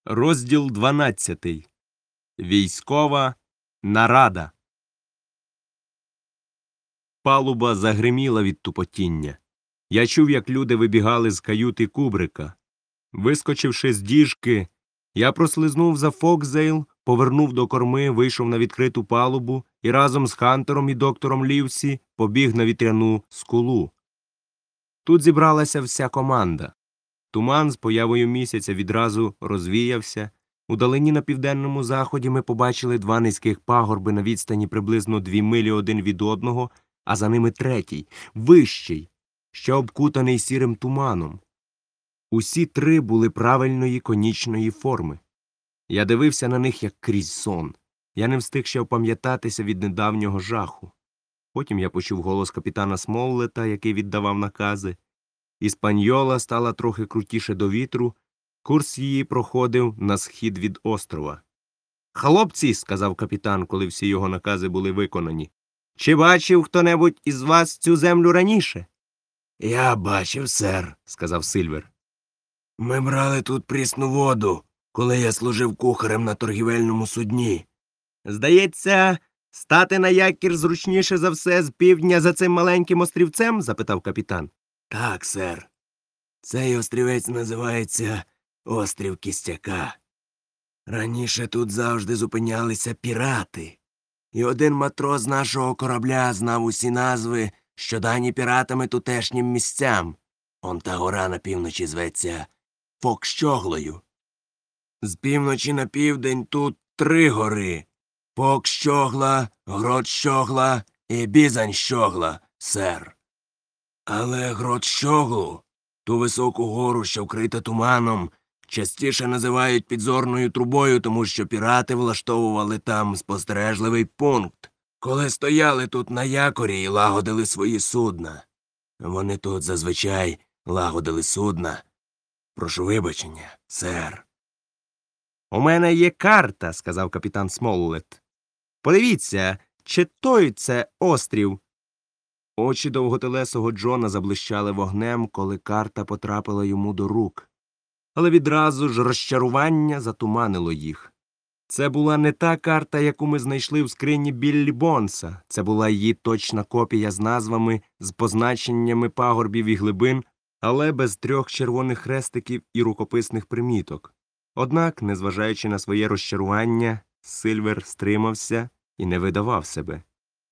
Розділ 12. Військова нарада. Палуба загриміла від тупотіння. Я чув, як люди вибігали з каюти Кубрика. Вискочивши з діжки, я прослизнув за фокзейл, повернув до корми, вийшов на відкриту палубу і разом з Хантером і доктором Лівсі побіг на вітряну скулу. Тут зібралася вся команда. Туман з появою місяця відразу розвіявся. Удалині на південному заході ми побачили два низьких пагорби на відстані приблизно 2 милі один від одного, а за ними третій, вищий, ще обкутаний сірим туманом. Усі три були правильної конічної форми. Я дивився на них, як крізь сон. Я не встиг ще опам'ятатися від недавнього жаху. Потім я почув голос капітана Смоллета, який віддавав накази. Іспаньола стала трохи крутіше до вітру, курс її проходив на схід від острова. «Хлопці», – сказав капітан, коли всі його накази були виконані, – «чи бачив хто-небудь із вас цю землю раніше?» «Я бачив, сер», – сказав Сильвер. «Ми брали тут прісну воду, коли я служив кухарем на торгівельному судні». «Здається, стати на якір зручніше за все з півдня за цим маленьким острівцем?» – запитав капітан. «Так, сер. Цей острівець називається Острів Кістяка. Раніше тут завжди зупинялися пірати. І один матрос з нашого корабля знав усі назви, що дані піратами тутешнім місцям. Он та гора на півночі зветься Фокщоглою. З півночі на південь тут 3 гори – Фокщогла, Гротщогла і Бізанщогла, сер. Але Гротщоглу, ту високу гору, що вкрита туманом, частіше називають підзорною трубою, тому що пірати влаштовували там спостережливий пункт, коли стояли тут на якорі і лагодили свої судна. Вони тут зазвичай лагодили судна. Прошу вибачення, сер». «У мене є карта», – сказав капітан Смоллет. «Подивіться, чи той це острів?» Очі довготелесого Джона заблищали вогнем, коли карта потрапила йому до рук. Але відразу ж розчарування затуманило їх. Це була не та карта, яку ми знайшли в скрині Біллі Бонса. Це була її точна копія з назвами, з позначеннями пагорбів і глибин, але без 3 червоних хрестиків і рукописних приміток. Однак, незважаючи на своє розчарування, Сильвер стримався і не видавав себе.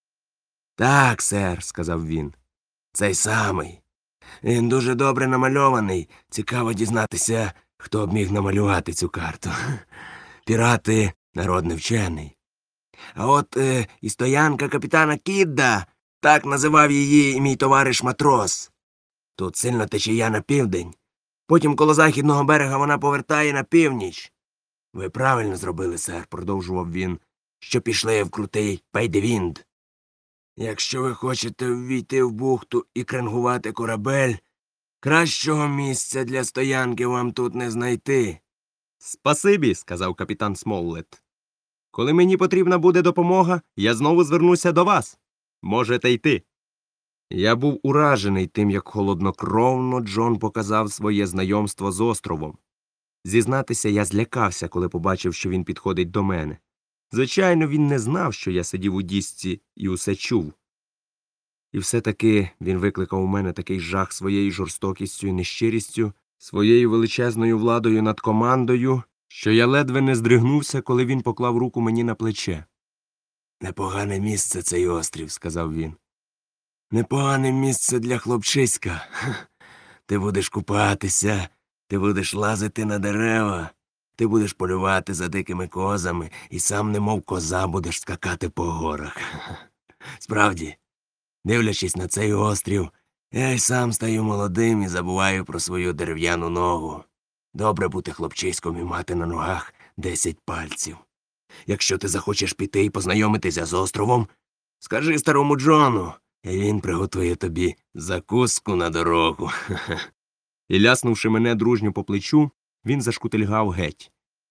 «Так, сер», – сказав він. «Цей самий. Він дуже добре намальований. Цікаво дізнатися, хто б міг намалювати цю карту. Пірати – народ невчений. А от і стоянка капітана Кідда, так називав її мій товариш матрос. Тут сильно течія на південь. Потім коло західного берега вона повертає на північ. Ви правильно зробили, сер», – продовжував він, – що пішли в крутий Пейдевінд. Якщо ви хочете ввійти в бухту і кренгувати корабель, кращого місця для стоянки вам тут не знайти. «Спасибі», – сказав капітан Смоллет. «Коли мені потрібна буде допомога, я знову звернуся до вас. Можете йти». Я був уражений тим, як холоднокровно Джон показав своє знайомство з островом. Зізнатися, я злякався, коли побачив, що він підходить до мене. Звичайно, він не знав, що я сидів у діжці і усе чув. І все-таки він викликав у мене такий жах своєю жорстокістю і нещирістю, своєю величезною владою над командою, що я ледве не здригнувся, коли він поклав руку мені на плече. «Непогане місце цей острів», – сказав він. «Непогане місце для хлопчиська. Ти будеш купатися, ти будеш лазити на дерева, ти будеш полювати за дикими козами і сам немов коза будеш скакати по горах. Справді, дивлячись на цей острів, я й сам стаю молодим і забуваю про свою дерев'яну ногу. Добре бути хлопчиськом і мати на ногах 10 пальців. Якщо ти захочеш піти і познайомитися з островом, скажи старому Джону, і він приготує тобі закуску на дорогу». І ляснувши мене дружньо по плечу, він зашкутильгав геть.